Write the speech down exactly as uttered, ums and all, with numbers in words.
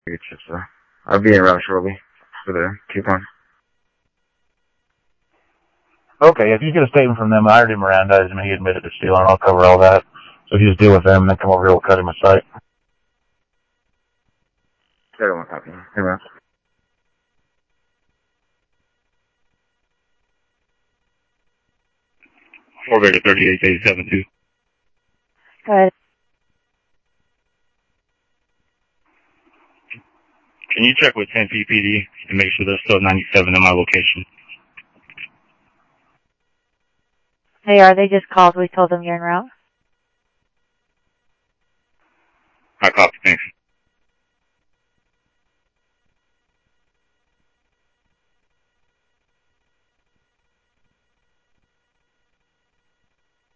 It's just, uh, I'll be in route shortly for the coupon. Okay, if you get a statement from them, I already Mirandized him and he admitted to stealing. I'll cover all that. So if you just deal with them and then come over here, we'll cut him a sight. I don't want to talk to you. Hey, man. four Vega thirty-eight eighty-seven two. Go ahead. Can you check with ten P P D and make sure there's still ninety-seven in my location? Hey, are they just called? We told them you're en route. I copy, thanks.